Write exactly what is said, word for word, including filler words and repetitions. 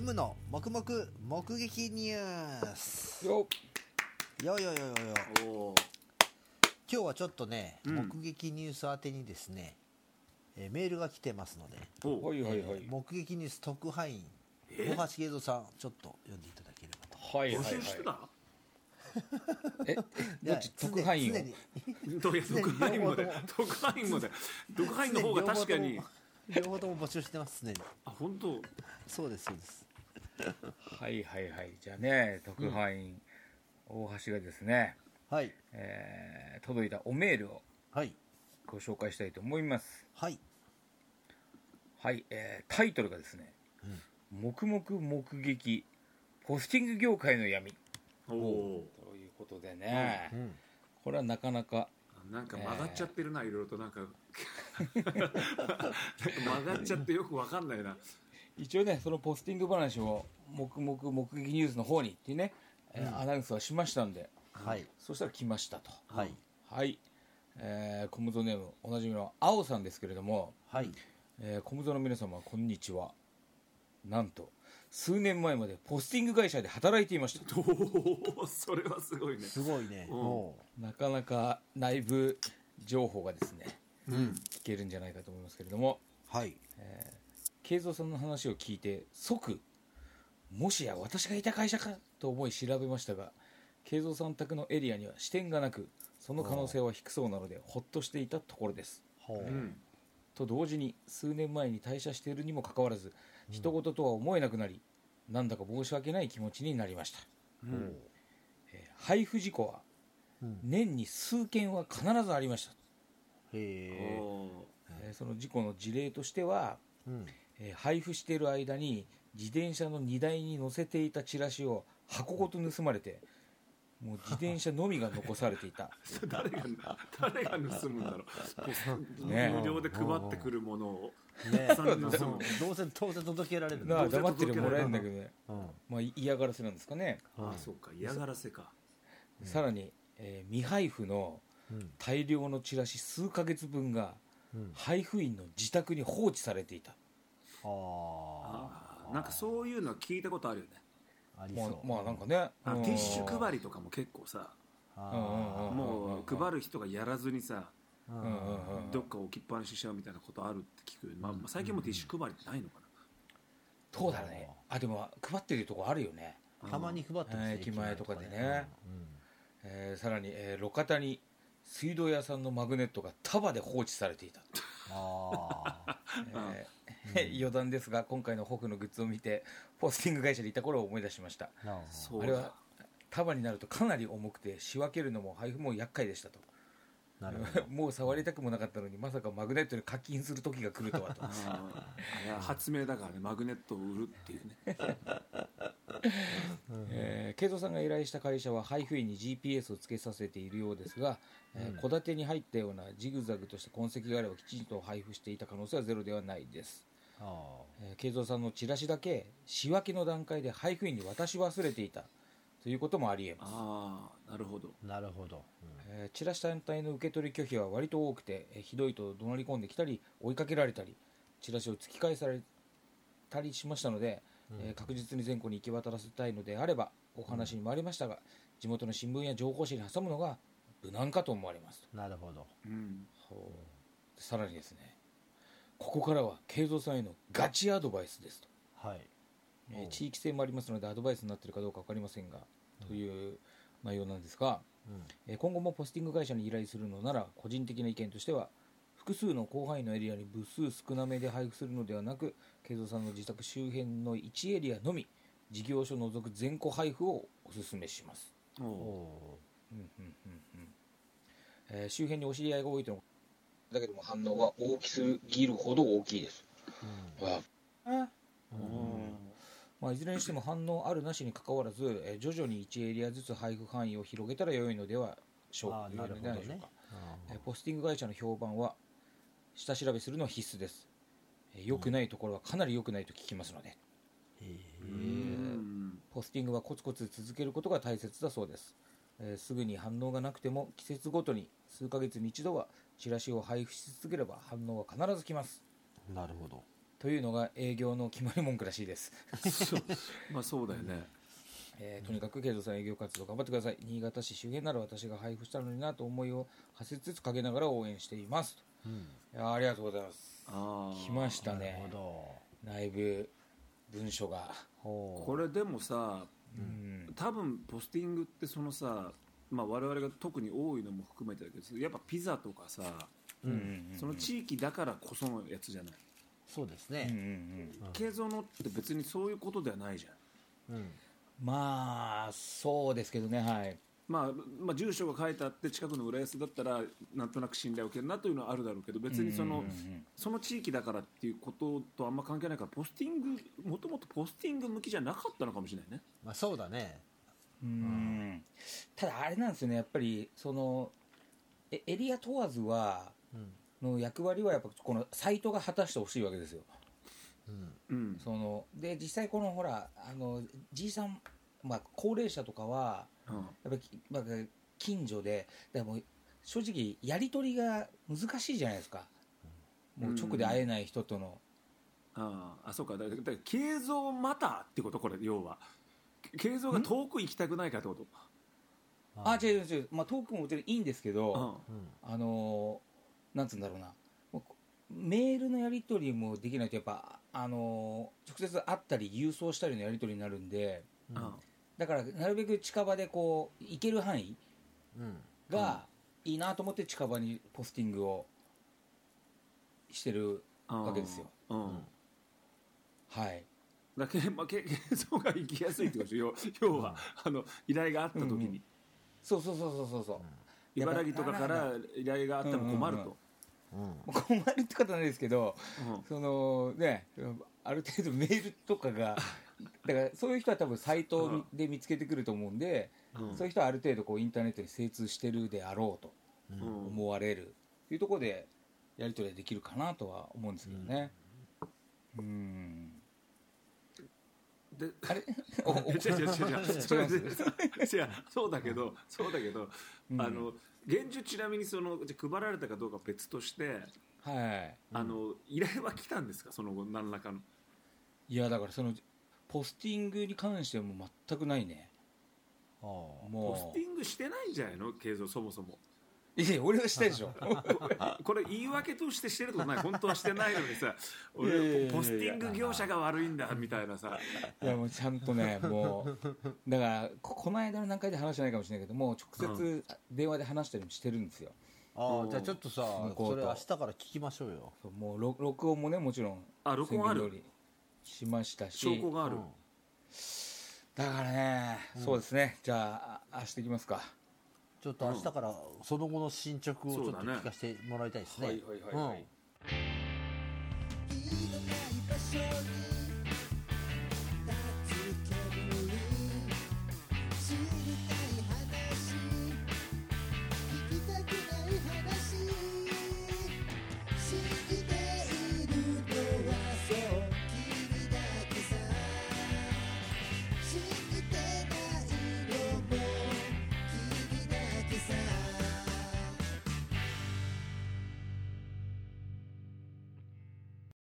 ムの黙々目撃ニュースよよよよよよおー今日はちょっとね、 うん目撃ニュース宛てにですね、えーメールが来てますので、 おーはいはいはい、 えー目撃ニュース特派員え大橋慶三さんちょっと読んでいただければと。 はいはいはい募集してたえどっち特派員を常にどうや特派員もで両方特派員もで特派員の方が確かに両方とも募集してますね。 あ本当そうですそうですはいはいはいじゃあね特派員、大橋がですね、 はいえー届いたおメールをはいご紹介したいと思います。 はいはい、えータイトルがですね、黙々目撃ポスティング業界の闇おおということでね、 うんこれはなかなかーなんか曲がっちゃってるな、いろいろとなんかなんか曲がっちゃってよくわかんないな。 一応ねそのポスティング話を黙々目撃ニュースの方にっていうね、えーアナウンスはしましたんで、 はいそしたら来ましたと。 はいはい、えーコムゾネームおなじみの青さんですけれども、 はいえーコムゾの皆様こんにちは。なんと数年前までポスティング会社で働いていました。 おおそれはすごいね。 すごいね。 うんもなかなか内部情報がですねうん聞けるんじゃないかと思いますけれども、 うはい慶三さんの話を聞いて即もしや私がいた会社かと思い調べましたが、慶三さん宅のエリアには支店がなくその可能性は低そうなのでほっとしていたところです。 ほう、 うんと同時に数年前に退社しているにもかかわらず人事とは思えなくなり、なんだか申し訳ない気持ちになりました。 うんえー配布事故はうん年に数件は必ずありました。 へえおえーその事故の事例としては、 うんえー配布している間に自転車の荷台に載せていたチラシを箱ごと盗まれてもう自転車のみが残されていたー誰が誰が盗むんだろう。 ね無料で配ってくるものをねさん盗むどうせ当然届けられるんなあだ。 黙ってりゃもらえるんだけどね、 うんまあ、嫌がらせなんですかね。 うんあそうか嫌がらせか。 さらに、えー未配布のうん大量のチラシ数ヶ月分がうん配布員の自宅に放置されていた。 ああーなんかそういうのは聞いたことあるよね。 まああありそう。 まあなんかねあうんティッシュ配りとかも結構さあうんうんうんもう配る人がやらずにさーうんうんうんどっか置きっぱなししちゃうみたいなことあるって聞く、まあ、まあ最近もティッシュ配りってないのかそうだね。あでも配ってるとこあるよね。 な。 たまに配ってますね駅前とかでね駅前えーさらに、えー路肩に水道屋さんのマグネットが束で放置されていた。 とかねうんああえー余談ですが今回のホフのグッズを見てポスティング会社にいた頃を思い出しました。 なるほそうあれは束になるとかなり重くて仕分けるのも配布も厄介でしたと。 どなるほどもう触りたくもなかったのにまさかマグネットに課金する時が来るとはと。 あーあれは発明だからね、マグネットを売るっていうね。 えー、慶三さんが依頼した会社は配布員に ジーピーエス をつけさせているようですがえー戸、建てに入ったようなジグザグとした痕跡があればきちんと配布していた可能性はゼロではないです。 あえー慶三さんのチラシだけ仕分けの段階で配布員に渡し忘れていたということもありえます。 ああなるほど。 あなるほどえーチラシ単体の受け取り拒否は割と多くて、えーひどいと怒鳴り込んできたり追いかけられたりチラシを突き返されたりしましたので、えー確実に全戸に行き渡らせたいのであればお話にもありましたが、地元の新聞や情報誌に挟むのが無難かと思われますと。 なるほどうんさらにですねここからは慶三さんへのガチアドバイスですと。 はいえー地域性もありますのでアドバイスになっているかどうか分かりませんが、という内容なんですが、えー今後もポスティング会社に依頼するのなら個人的な意見としては複数の広範囲のエリアに部数少なめで配布するのではなく慶三さんの自宅周辺のいちエリアのみ事業所を除く全戸配布をお勧めします。 おおおおうんうんうんうんえー周辺にお知り合いが多いとのだけども反応が大きすぎるほど大きいです。わあーまあ、いずれにしても反応あるなしにかかわらず、えー徐々にいちエリアずつ配布範囲を広げたら良いのではしょうあーなるほどねではないでしょうか。えーポスティング会社の評判は下調べするのは必須です。えー良くないところはかなり良くないと聞きますので、 へえうんポスティングはコツコツ続けることが大切だそうです。えーすぐに反応がなくても季節ごとに数ヶ月に一度はチラシを配布し続ければ反応は必ず来ます。 なるほどというのが営業の決まり文句らしいです、 そうまあそうだよね、 えーとにかく慶三さん営業活動頑張ってください。新潟市周辺なら私が配布したのになと思いを馳せつつ陰ながら応援していますと、 うん、 いやありがとうございます。 あ来ましたなるねほ内部文書が。 ど。ほうこれでもさ、 うん、 多分ポスティングってそのさ、まあ、我々が特に多いのも含めてだけどやっぱピザとかさ、 うんうんうん、 その地域だからこそのやつじゃない。 そうですうんうんね。 うん、 慶三のって別にそういうことではないじゃん。 うん、 まあそうですけどね、はい、 まあ、まあ住所が書いてあって近くの浦安だったらなんとなく信頼を受けるなというのはあるだろうけど、別にその、 うんうんうん、 その地域だからっていうこととあんま関係ないから、ポスティングもともとポスティング向きじゃなかったのかもしれないね。 まあそうだね。 うん、ただあれなんですよね、やっぱりそのエエリア問わずはうん、 の役割はやっぱこのサイトが果たしてほしいわけですよ。 うん、 うんそので実際このほらあのじいさん、まあ、高齢者とかはうんやっぱり、まあ、近所ででも正直やり取りが難しいじゃないですか、もう直で会えない人との、 ああ、そうか。だからだから慶三またってこと、これ要は慶三が遠く行きたくないかってこと。 あ違う違う、まあ、トークももちろんいいんですけど、 うんあのなんつうんだろうな、もうメールのやり取りもできないとやっぱあの直接会ったり郵送したりのやり取りになるんで、 うん、 うんだからなるべく近場でこう行ける範囲うん、 がいいなと思って近場にポスティングをしてるわけですよ。 うんうんはいだけまあ、け慶三が行きやすいってことでしょ要要は、あの依頼があった時に、 うんうんそうそうそうそうそうそう、 茨城とかから依頼があっても困ると、 うん、 困るってことはないですけど、 うんそのねある程度メールとかがだからそういう人は多分サイトで見つけてくると思うんで、 うんそういう人はある程度こうインターネットに精通してるであろうとうん思われるというところでやり取りできるかなとは思うんですけどね。うん、 であれおお違う違う違う違うそれで違います違うそうだけどそうだけど、 うんあの現状ちなみにそのじゃあ配られたかどうかは別として、 はいあの依頼は来たんですか、その後何らかの。 いやだからそのポスティングに関しても全くないね。 ああ、 ポステもィングしてないんじゃないの慶三、そもそも。 ういや俺はしたでしょこれ言い訳としてしてるってことない、本当はしてないのにさ、 いやいやいやいや俺ポスティング業者が悪いんだみたいなさ。 いやもうちゃんとねもうだからここの間の段階で話してないかもしれないけどもう直接電話で話したりもしてるんですよ。 ああ、じゃあちょっとさ向こうとそれ明日から聞きましょうよ。 そうもう録録音もねもちろんあ録音ある宣言通りしましたし、 証拠がある、 うんだからね、そうですね、じゃああ明日行きますか。 ちょっと明日からその後の進捗をちょっとそうだね聞かせてもらいたいですね。 はいはいはいはいうん